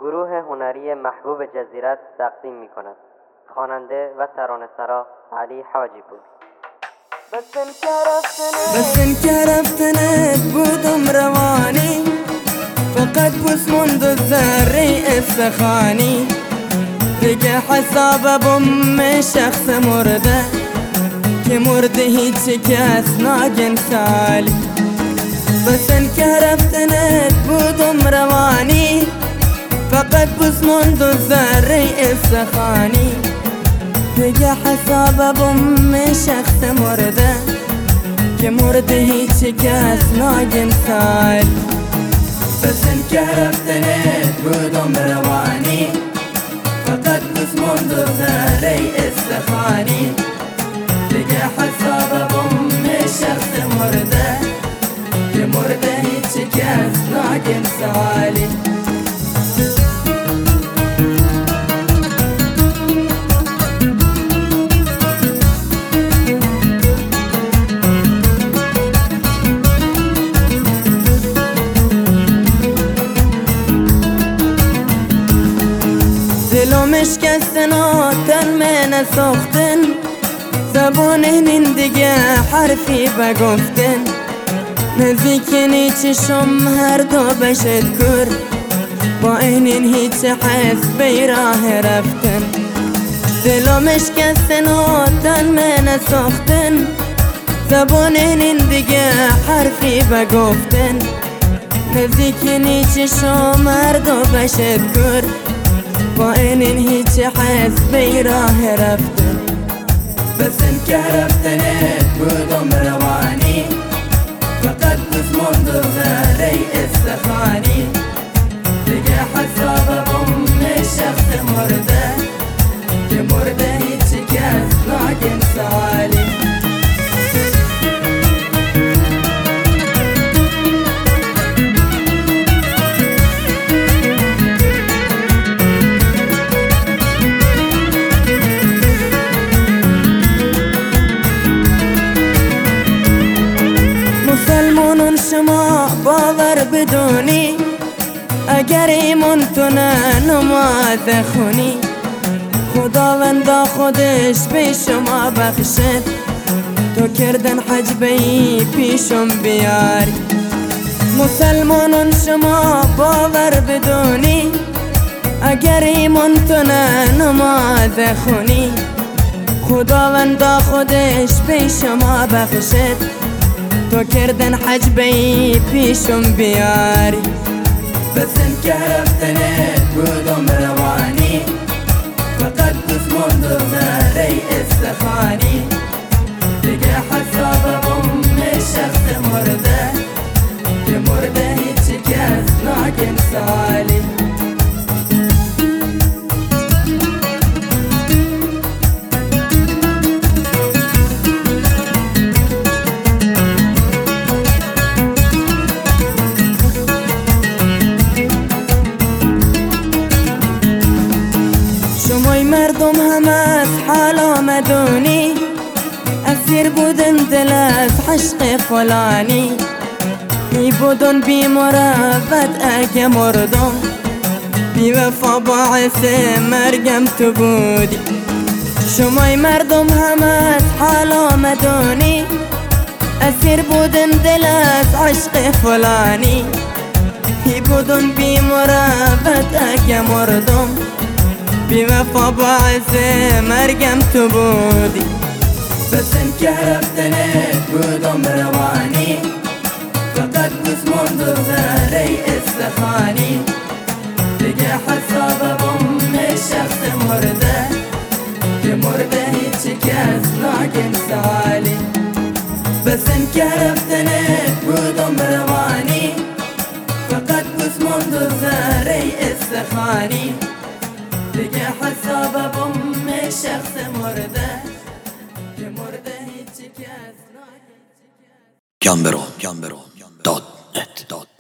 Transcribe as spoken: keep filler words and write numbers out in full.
گروه هنری محبوب جزیرت تقدیم می کند. خواننده و ترانه‌سرا علی حاجی پور. بس انك رفتنت بودم رواني فقد بس منذ الذري استخاني بقى حساب بم شخص مرده که مرده هیچ کس ناگن سالی. بس انك رفتنت بودم رواني فقد بس منذ الذري استخاني بقى حساب بم شخص مرده که مرده هیچ کس ناگن سال. بس انك رفتنت بودم رواني فقد بس منذ الذري استخاني بقى حساب بم شخص مرده که مرده هیچ کس ناگن سالی. دلم شکستن و تن من ساختن زبان هنین دیگه حرفی بگفتن نزدیکنی چشم هر دو بشد کر با اینین هیچ حس بی راه رفتن. دلم شکستن و تن من ساختن زبان هنین دیگه حرفی بگفتن نزدیکنی چشم هر دو بشد کر با اینین هیچ حس بی راه رفتن. بس انك رفتنت بودم رواني فقد بس منذ الذري استخاني بقى حساب بم شخص مرده که مرده هیچ کس ناگن سالی. مسلمانون شما باور بدونی اگر ایمان تو نه نماز خونی خداوندا خودش به شما بخشد تو کردن حجبی پیشم بیاری. مسلمانون شما باور بدونی اگر ایمان تو نه نماز خونی خداوندا خودش به شما بخشد تو کردن حجبی پیشم بیاری. بس انك رفتنت بودم رواني فقد بس منذ الذري استخاني بقى حساب بم شخص مرده که مرده هیچ کس ناگن سالی. شمای مردم همه از حال آمدونی اسیر بودن دل از عشق فلانی می بودن بی مروت اگه مردم بی وفا باعث مرگم تو بودی. شمای مردم همه از حال آمدونی اسیر بودن دل از عشق فلانی می بودن بی مروت اگه مردم بی وفا باعث مرگم تو بودی. بس انك رفتنت بودم رواني فقد بس منذ الذري استخاني بقى حساب بم شخص مرده که مرده هیچ کس ناگن سالی. بس انك رفتنت بودم رواني فقد بس منذ الذري استخاني بقى حساب بم شخص مرده که مرده هیچ کس. Gambero dot net